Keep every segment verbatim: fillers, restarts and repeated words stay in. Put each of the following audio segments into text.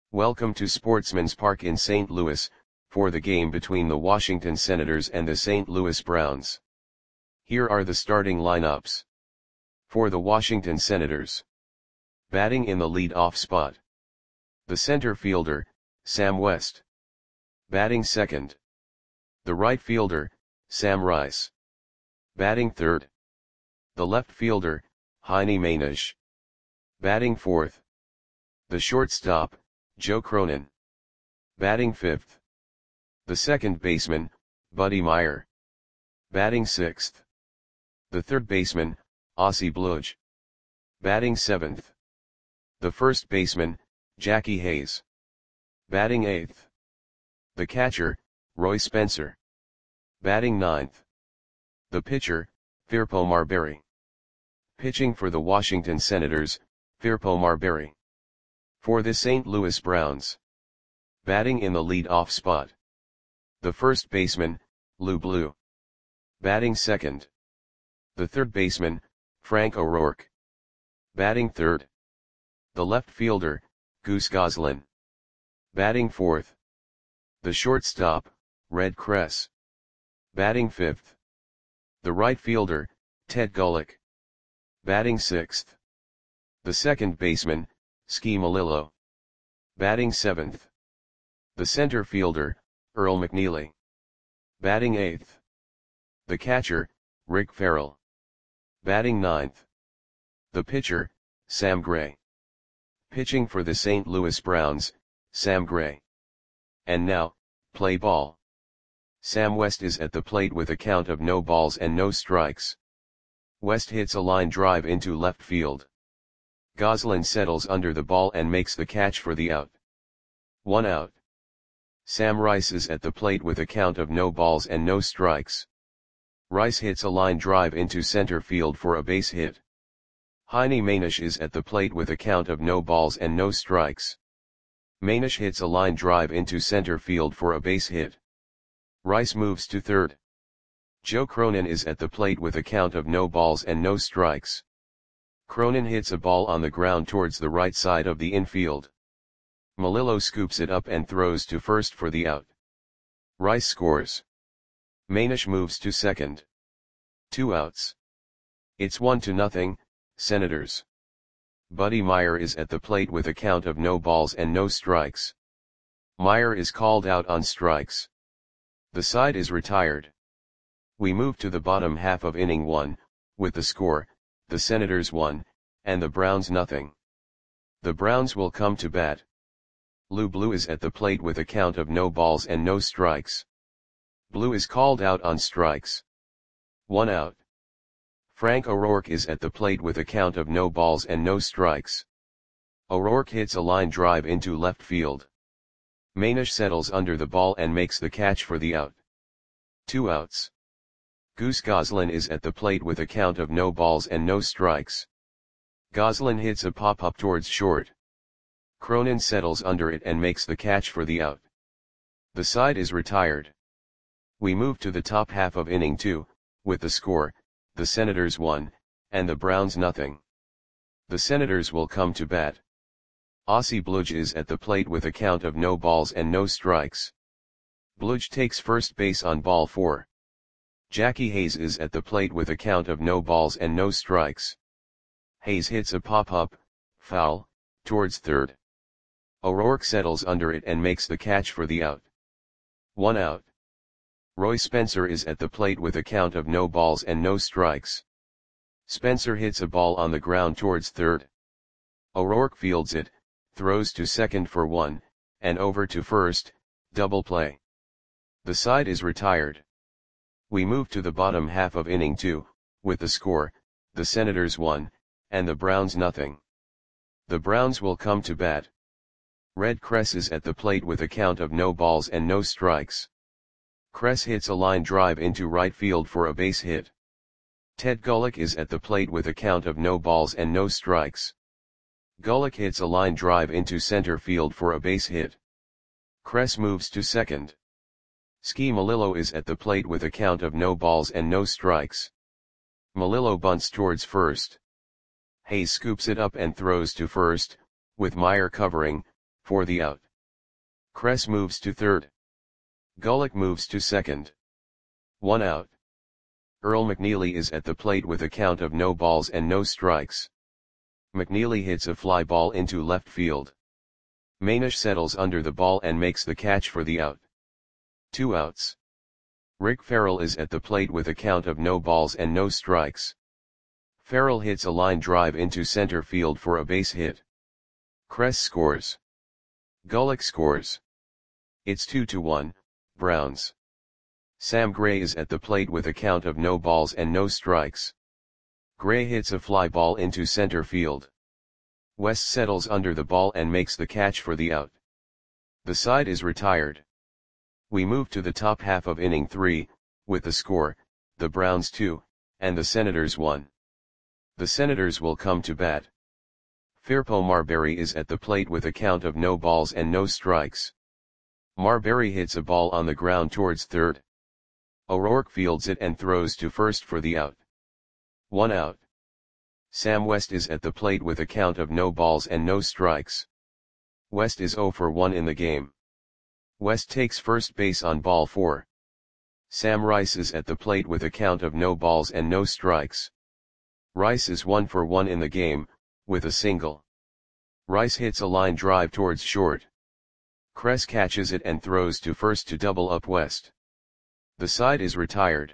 Welcome to Sportsman's Park in Saint Louis, for the game between the Washington Senators and the Saint Louis Browns. Here are the starting lineups. For the Washington Senators. Batting in the lead-off spot. The center fielder, Sam West. Batting second. The right fielder, Sam Rice. Batting third. The left fielder, Heine Mainish. Batting fourth. The shortstop, Joe Cronin. Batting fifth. The second baseman, Buddy Meyer. Batting sixth. The third baseman, Ossie Bludge. Batting seventh. The first baseman, Jackie Hayes. Batting eighth. The catcher, Roy Spencer. Batting ninth. The pitcher, Firpo Marberry. Pitching for the Washington Senators, Firpo Marberry. For the Saint Louis Browns. Batting in the lead-off spot. The first baseman, Lou Blue. Batting second. The third baseman, Frank O'Rourke. Batting third. The left fielder, Goose Goslin. Batting fourth. The shortstop, Red Kress. Batting fifth. The right fielder, Ted Gullick. Batting sixth. The second baseman, Ski Malillo. Batting seventh. The center fielder, Earl McNeely. Batting eighth. The catcher, Rick Farrell. Batting ninth. The pitcher, Sam Gray. Pitching for the Saint Louis Browns, Sam Gray. And now, play ball. Sam West is at the plate with a count of no balls and no strikes. West hits a line drive into left field. Goslin settles under the ball and makes the catch for the out. One out. Sam Rice is at the plate with a count of no balls and no strikes. Rice hits a line drive into center field for a base hit. Heine Mainish is at the plate with a count of no balls and no strikes. Mainish hits a line drive into center field for a base hit. Rice moves to third. Joe Cronin is at the plate with a count of no balls and no strikes. Cronin hits a ball on the ground towards the right side of the infield. Malillo scoops it up and throws to first for the out. Rice scores. Mainish moves to second. Two outs. It's one to nothing, Senators. Buddy Meyer is at the plate with a count of no balls and no strikes. Meyer is called out on strikes. The side is retired. We move to the bottom half of inning one, with the score, the Senators one, and the Browns nothing. The Browns will come to bat. Lou Blue is at the plate with a count of no balls and no strikes. Blue is called out on strikes. One out. Frank O'Rourke is at the plate with a count of no balls and no strikes. O'Rourke hits a line drive into left field. Mainish settles under the ball and makes the catch for the out. Two outs. Goose Goslin is at the plate with a count of no balls and no strikes. Goslin hits a pop-up towards short. Cronin settles under it and makes the catch for the out. The side is retired. We move to the top half of inning two, with the score, the Senators one, and the Browns nothing. The Senators will come to bat. Ossie Bludge is at the plate with a count of no balls and no strikes. Bludge takes first base on ball four. Jackie Hayes is at the plate with a count of no balls and no strikes. Hayes hits a pop-up, foul, towards third. O'Rourke settles under it and makes the catch for the out. One out. Roy Spencer is at the plate with a count of no balls and no strikes. Spencer hits a ball on the ground towards third. O'Rourke fields it, throws to second for one, and over to first, double play. The side is retired. We move to the bottom half of inning two, with the score, the Senators one, and the Browns nothing. The Browns will come to bat. Red Kress is at the plate with a count of no balls and no strikes. Kress hits a line drive into right field for a base hit. Ted Gullick is at the plate with a count of no balls and no strikes. Gullick hits a line drive into center field for a base hit. Kress moves to second. Ski Malillo is at the plate with a count of no balls and no strikes. Malillo bunts towards first. Hayes scoops it up and throws to first, with Meyer covering, for the out. Kress moves to third. Gulick moves to second. One out. Earl McNeely is at the plate with a count of no balls and no strikes. McNeely hits a fly ball into left field. Manish settles under the ball and makes the catch for the out. Two outs. Rick Farrell is at the plate with a count of no balls and no strikes. Farrell hits a line drive into center field for a base hit. Kress scores. Gulick scores. It's two to one, Browns. Sam Gray is at the plate with a count of no balls and no strikes. Gray hits a fly ball into center field. West settles under the ball and makes the catch for the out. The side is retired. We move to the top half of inning three, with the score, the Browns two, and the Senators one. The Senators will come to bat. Firpo Marberry is at the plate with a count of no balls and no strikes. Marberry hits a ball on the ground towards third. O'Rourke fields it and throws to first for the out. One out. Sam West is at the plate with a count of no balls and no strikes. West is oh for one in the game. West takes first base on ball four. Sam Rice is at the plate with a count of no balls and no strikes. Rice is one for one in the game, with a single. Rice hits a line drive towards short. Kress catches it and throws to first to double up West. The side is retired.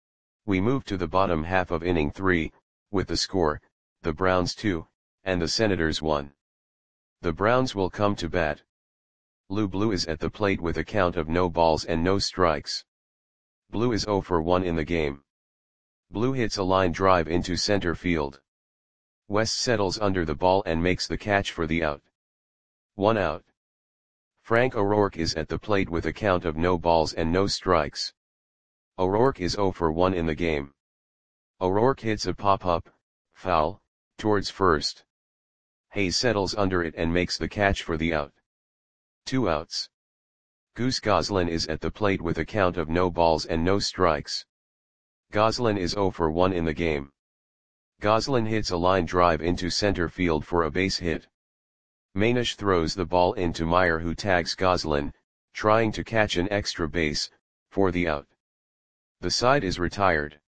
We move to the bottom half of inning three, with the score, the Browns two, and the Senators one. The Browns will come to bat. Lou Blue is at the plate with a count of no balls and no strikes. Blue is oh for one in the game. Blue hits a line drive into center field. West settles under the ball and makes the catch for the out. One out. Frank O'Rourke is at the plate with a count of no balls and no strikes. O'Rourke is oh for one in the game. O'Rourke hits a pop-up, foul, towards first. Hayes settles under it and makes the catch for the out. Two outs. Goose Goslin is at the plate with a count of no balls and no strikes. Goslin is oh for one in the game. Goslin hits a line drive into center field for a base hit. Manish throws the ball into Meyer, who tags Goslin, trying to catch an extra base, for the out. The side is retired.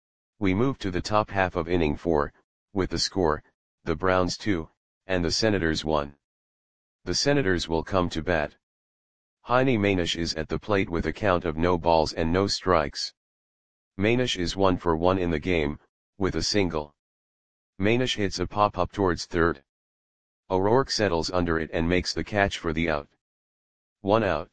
We move to the top half of inning four, with the score, the Browns two, and the Senators one. The Senators will come to bat. Heine Manish is at the plate with a count of no balls and no strikes. Manish is one for one in the game, with a single. Manish hits a pop-up towards third. O'Rourke settles under it and makes the catch for the out. One out.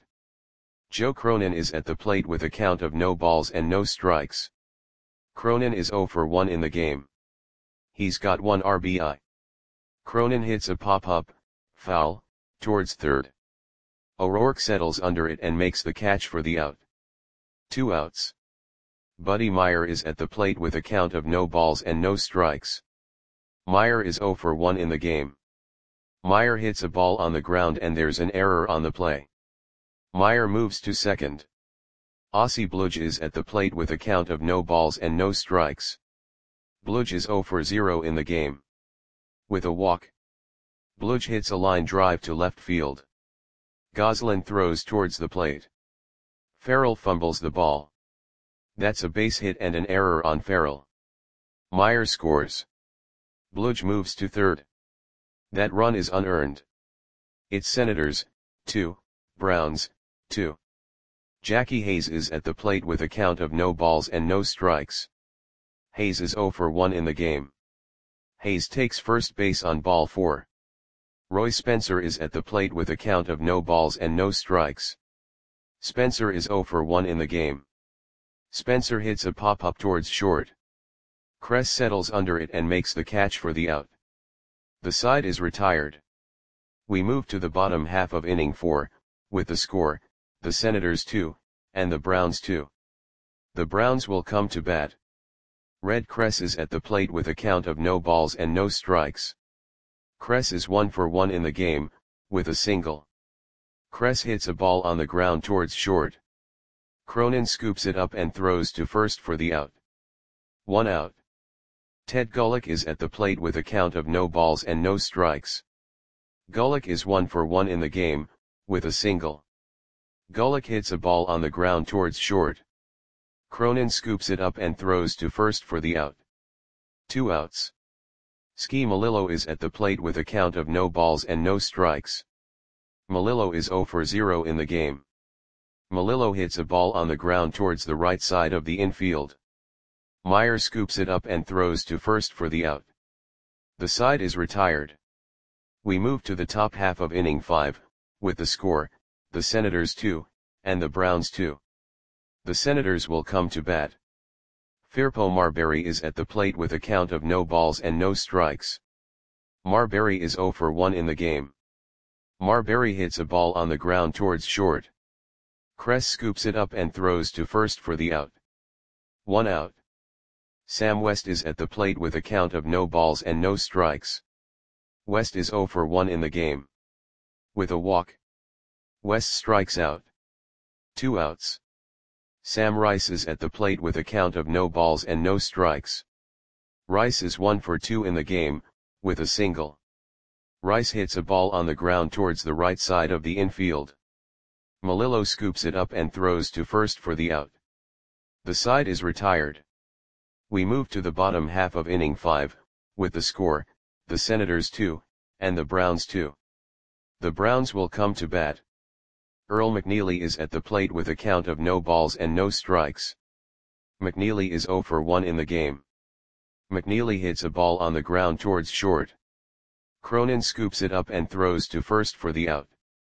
Joe Cronin is at the plate with a count of no balls and no strikes. Cronin is oh for one in the game. He's got one R B I. Cronin hits a pop-up, foul, towards third. O'Rourke settles under it and makes the catch for the out. Two outs. Buddy Meyer is at the plate with a count of no balls and no strikes. Meyer is oh for one in the game. Meyer hits a ball on the ground and there's an error on the play. Meyer moves to second. Ossie Bludge is at the plate with a count of no balls and no strikes. Bludge is oh for zero in the game. With a walk. Bludge hits a line drive to left field. Goslin throws towards the plate. Farrell fumbles the ball. That's a base hit and an error on Farrell. Meyer scores. Bludge moves to third. That run is unearned. It's Senators, two, Browns, two. Jackie Hayes is at the plate with a count of no balls and no strikes. Hayes is oh for one in the game. Hayes takes first base on ball four. Roy Spencer is at the plate with a count of no balls and no strikes. Spencer is oh for one in the game. Spencer hits a pop-up towards short. Kress settles under it and makes the catch for the out. The side is retired. We move to the bottom half of inning four, with the score, the Senators two, and the Browns two. The Browns will come to bat. Red Kress is at the plate with a count of no balls and no strikes. Kress is one for one in the game, with a single. Kress hits a ball on the ground towards short. Cronin scoops it up and throws to first for the out. One out. Ted Gulick is at the plate with a count of no balls and no strikes. Gulick is one for one in the game, with a single. Gulick hits a ball on the ground towards short. Cronin scoops it up and throws to first for the out. Two outs. Ski Melillo is at the plate with a count of no balls and no strikes. Melillo is zero for zero in the game. Melillo hits a ball on the ground towards the right side of the infield. Meyer scoops it up and throws to first for the out. The side is retired. We move to the top half of inning five, with the score, the Senators two, and the Browns two. The Senators will come to bat. Firpo Marbury is at the plate with a count of no balls and no strikes. Marbury is zero for one in the game. Marbury hits a ball on the ground towards short. Kress scoops it up and throws to first for the out. One out. Sam West is at the plate with a count of no balls and no strikes. West is zero for one in the game. With a walk, West strikes out. Two outs. Sam Rice is at the plate with a count of no balls and no strikes. Rice is one for two in the game, with a single. Rice hits a ball on the ground towards the right side of the infield. Melillo scoops it up and throws to first for the out. The side is retired. We move to the bottom half of inning five, with the score, the Senators two, and the Browns two. The Browns will come to bat. Earl McNeely is at the plate with a count of no balls and no strikes. McNeely is zero for one in the game. McNeely hits a ball on the ground towards short. Cronin scoops it up and throws to first for the out.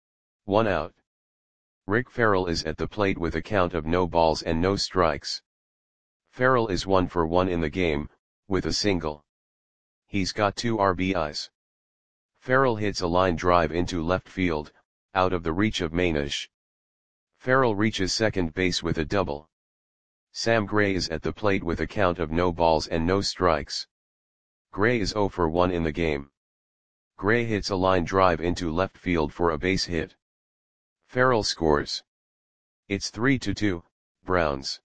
One out. Rick Farrell is at the plate with a count of no balls and no strikes. Farrell is one for one in the game, with a single. He's got two R B Is. Farrell hits a line drive into left field, out of the reach of Manish. Farrell reaches second base with a double. Sam Gray is at the plate with a count of no balls and no strikes. Gray is zero for one in the game. Gray hits a line drive into left field for a base hit. Farrell scores. It's three to two, Browns.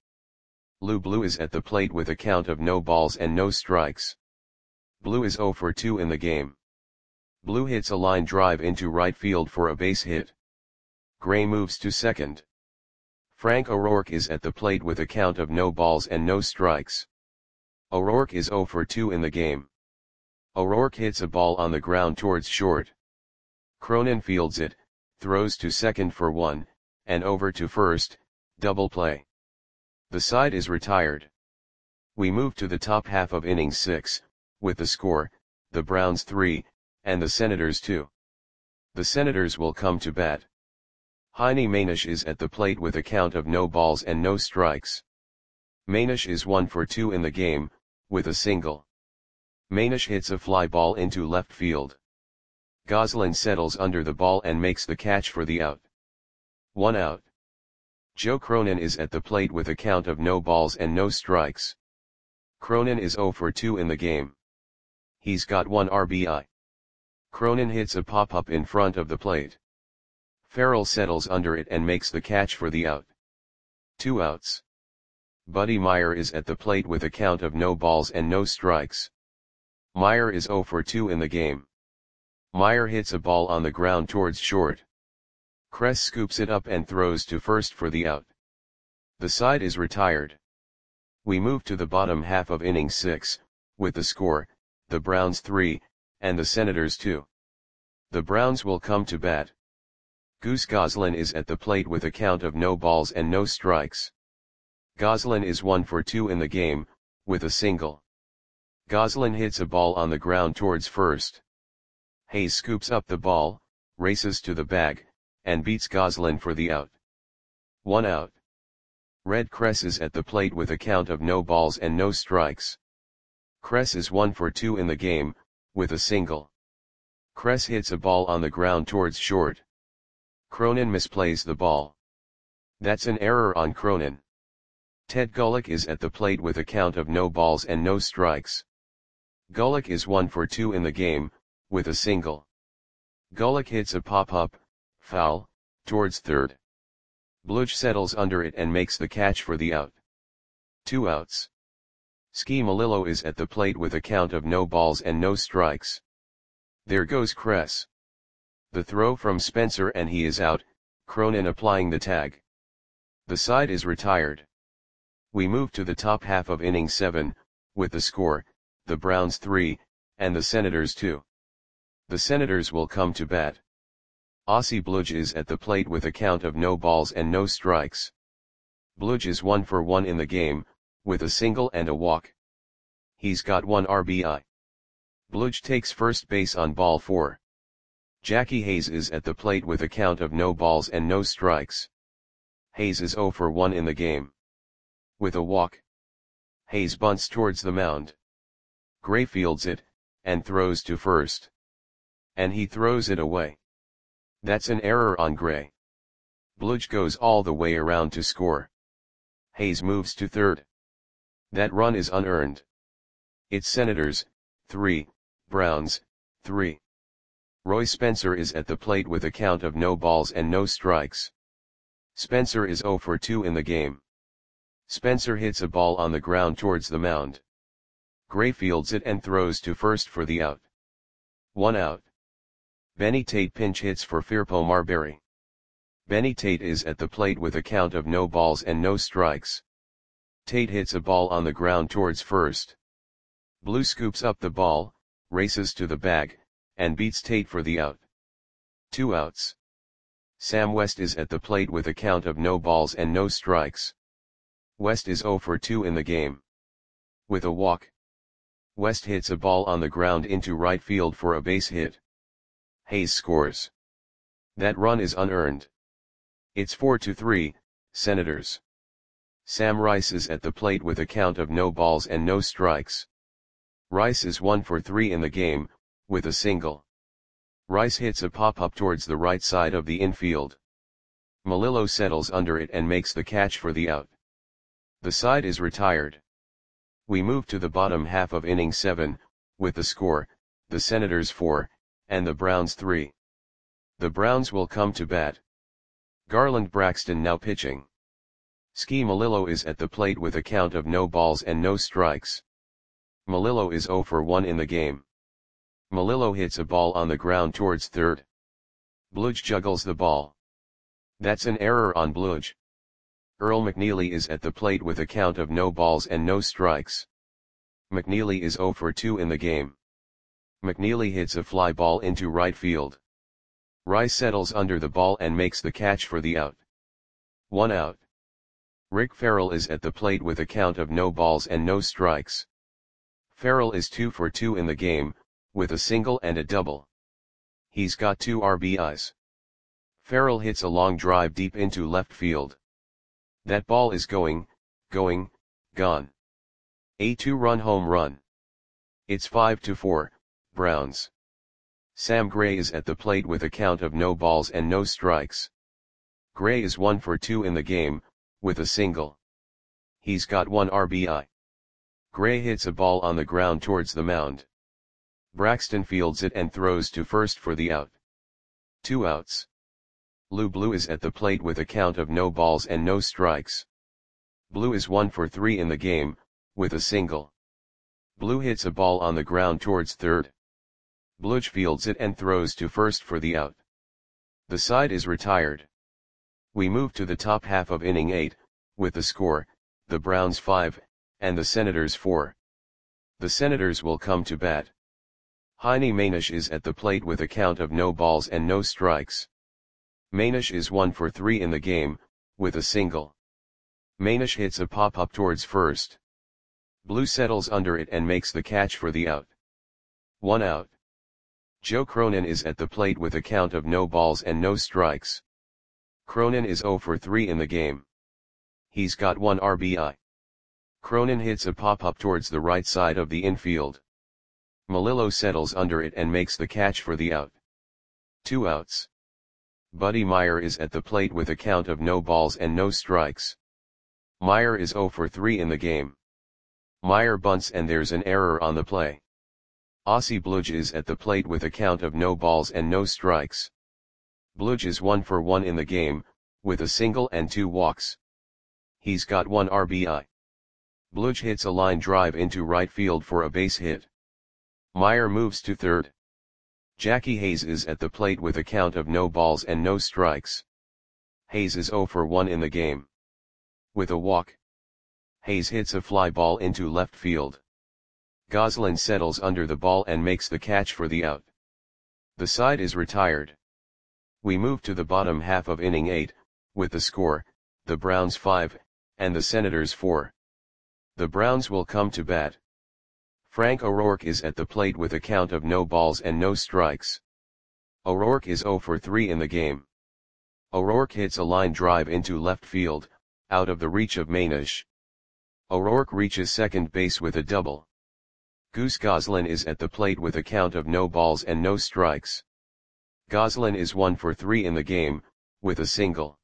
Lou Blue is at the plate with a count of no balls and no strikes. Blue is zero for two in the game. Blue hits a line drive into right field for a base hit. Gray moves to second. Frank O'Rourke is at the plate with a count of no balls and no strikes. O'Rourke is zero for two in the game. O'Rourke hits a ball on the ground towards short. Cronin fields it, throws to second for one, and over to first, double play. The side is retired. We move to the top half of inning six, with the score, the Browns three, and the Senators two. The Senators will come to bat. Heine Manish is at the plate with a count of no balls and no strikes. Manish is one for two in the game, with a single. Manish hits a fly ball into left field. Goslin settles under the ball and makes the catch for the out. One out. Joe Cronin is at the plate with a count of no balls and no strikes. Cronin is zero for two in the game. He's got one R B I. Cronin hits a pop-up in front of the plate. Farrell settles under it and makes the catch for the out. Two outs. Buddy Meyer is at the plate with a count of no balls and no strikes. Meyer is zero for two in the game. Meyer hits a ball on the ground towards short. Kress scoops it up and throws to first for the out. The side is retired. We move to the bottom half of inning six, with the score, the Browns three, and the Senators two. The Browns will come to bat. Goose Goslin is at the plate with a count of no balls and no strikes. Goslin is one for two in the game, with a single. Goslin hits a ball on the ground towards first. Hayes scoops up the ball, races to the bag, and beats Goslin for the out. One out. Red Kress is at the plate with a count of no balls and no strikes. Kress is one for two in the game, with a single. Kress hits a ball on the ground towards short. Cronin misplays the ball. That's an error on Cronin. Ted Gulick is at the plate with a count of no balls and no strikes. Gulick is one for two in the game, with a single. Gulick hits a pop-up, foul, towards third. Bluch settles under it and makes the catch for the out. Two outs. Ski Melillo is at the plate with a count of no balls and no strikes. There goes Kress. The throw from Spencer and he is out, Cronin applying the tag. The side is retired. We move to the top half of inning seven, with the score, the Browns three, and the Senators two. The Senators will come to bat. Ossie Bludge is at the plate with a count of no balls and no strikes. Bludge is one for one in the game, with a single and a walk. He's got one R B I. Bludge takes first base on ball four. Jackie Hayes is at the plate with a count of no balls and no strikes. Hayes is zero for one in the game. With a walk. Hayes bunts towards the mound. Gray fields it, and throws to first. And he throws it away. That's an error on Gray. Bludge goes all the way around to score. Hayes moves to third. That run is unearned. It's Senators, three, Browns, three. Roy Spencer is at the plate with a count of no balls and no strikes. Spencer is zero for two in the game. Spencer hits a ball on the ground towards the mound. Gray fields it and throws to first for the out. One out. Benny Tate pinch hits for Firpo Marbury. Benny Tate is at the plate with a count of no balls and no strikes. Tate hits a ball on the ground towards first. Blue scoops up the ball, races to the bag, and beats Tate for the out. Two outs. Sam West is at the plate with a count of no balls and no strikes. West is zero for two in the game. With a walk. West hits a ball on the ground into right field for a base hit. Hayes scores. That run is unearned. It's four to three, Senators. Sam Rice is at the plate with a count of no balls and no strikes. Rice is one for three in the game, with a single. Rice hits a pop-up towards the right side of the infield. Melillo settles under it and makes the catch for the out. The side is retired. We move to the bottom half of inning seven, with the score, the Senators four, and the Browns three. The Browns will come to bat. Garland Braxton now pitching. Ski Melillo is at the plate with a count of no balls and no strikes. Melillo is zero for one in the game. Melillo hits a ball on the ground towards third. Bludge juggles the ball. That's an error on Bludge. Earl McNeely is at the plate with a count of no balls and no strikes. McNeely is zero for two in the game. McNeely hits a fly ball into right field. Rice settles under the ball and makes the catch for the out. One out. Rick Farrell is at the plate with a count of no balls and no strikes. Farrell is two for two in the game, with a single and a double. He's got two R B Is. Farrell hits a long drive deep into left field. That ball is going, going, gone. A two-run home run. It's five to four, Browns. Sam Gray is at the plate with a count of no balls and no strikes. Gray is one for two in the game, with a single. He's got one R B I. Gray hits a ball on the ground towards the mound. Braxton fields it and throws to first for the out. Two outs. Lou Blue is at the plate with a count of no balls and no strikes. Blue is one for three in the game, with a single. Blue hits a ball on the ground towards third. Bludge fields it and throws to first for the out. The side is retired. We move to the top half of inning eight, with the score, the Browns five, and the Senators four. The Senators will come to bat. Heine Manish is at the plate with a count of no balls and no strikes. Manish is one for three in the game, with a single. Manish hits a pop-up towards first. Blue settles under it and makes the catch for the out. One out. Joe Cronin is at the plate with a count of no balls and no strikes. Cronin is zero for three in the game. He's got one R B I. Cronin hits a pop-up towards the right side of the infield. Melillo settles under it and makes the catch for the out. Two outs. Buddy Meyer is at the plate with a count of no balls and no strikes. Meyer is zero for three in the game. Meyer bunts and there's an error on the play. Ossie Bludge is at the plate with a count of no balls and no strikes. Bludge is one for one in the game, with a single and two walks. He's got one R B I. Bludge hits a line drive into right field for a base hit. Meyer moves to third. Jackie Hayes is at the plate with a count of no balls and no strikes. Hayes is zero for one in the game. With a walk, Hayes hits a fly ball into left field. Goslin settles under the ball and makes the catch for the out. The side is retired. We move to the bottom half of inning eight, with the score, the Browns five, and the Senators four. The Browns will come to bat. Frank O'Rourke is at the plate with a count of no balls and no strikes. O'Rourke is zero for three in the game. O'Rourke hits a line drive into left field, out of the reach of Manish. O'Rourke reaches second base with a double. Goose Goslin is at the plate with a count of no balls and no strikes. Goslin is one for three in the game, with a single.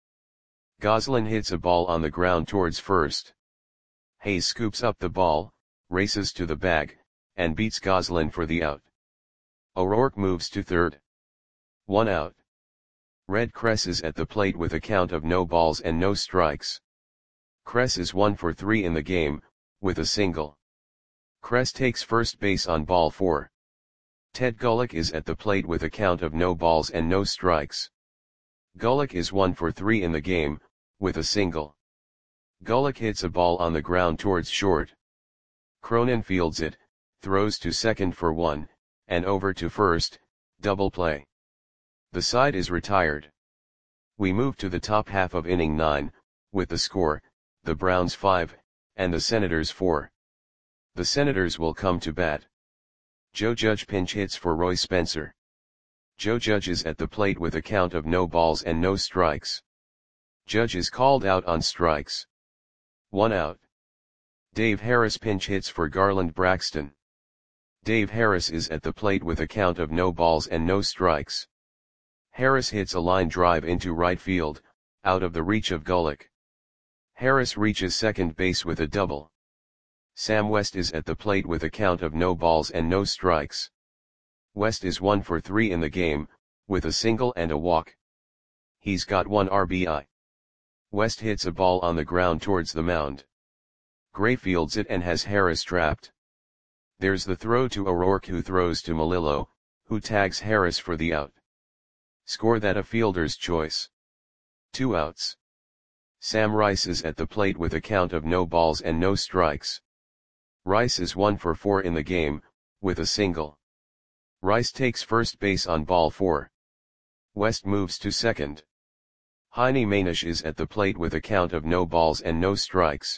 Goslin hits a ball on the ground towards first. Hayes scoops up the ball, races to the bag, and beats Goslin for the out. O'Rourke moves to third. One out. Red Kress is at the plate with a count of no balls and no strikes. Kress is one for three in the game, with a single. Kress takes first base on ball four. Ted Gulick is at the plate with a count of no balls and no strikes. Gulick is one for three in the game, with a single. Gulick hits a ball on the ground towards short. Cronin fields it, throws to second for one, and over to first, double play. The side is retired. We move to the top half of inning nine, with the score, the Browns five, and the Senators four. The Senators will come to bat. Joe Judge pinch hits for Roy Spencer. Joe Judge is at the plate with a count of no balls and no strikes. Judge is called out on strikes. One out. Dave Harris pinch hits for Garland Braxton. Dave Harris is at the plate with a count of no balls and no strikes. Harris hits a line drive into right field, out of the reach of Gulick. Harris reaches second base with a double. Sam West is at the plate with a count of no balls and no strikes. West is one for three in the game, with a single and a walk. He's got one R B I. West hits a ball on the ground towards the mound. Gray fields it and has Harris trapped. There's the throw to O'Rourke, who throws to Melillo, who tags Harris for the out. Score that a fielder's choice. Two outs. Sam Rice is at the plate with a count of no balls and no strikes. Rice is one for four in the game, with a single. Rice takes first base on ball four. West moves to second. Heine Manish is at the plate with a count of no balls and no strikes.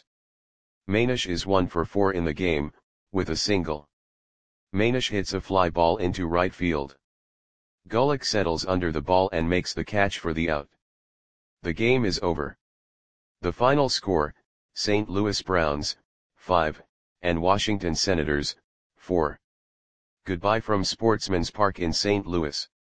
Manish is one for four in the game, with a single. Manish hits a fly ball into right field. Gulick settles under the ball and makes the catch for the out. The game is over. The final score, Saint Louis Browns, five, and Washington Senators, four. Goodbye from Sportsman's Park in Saint Louis.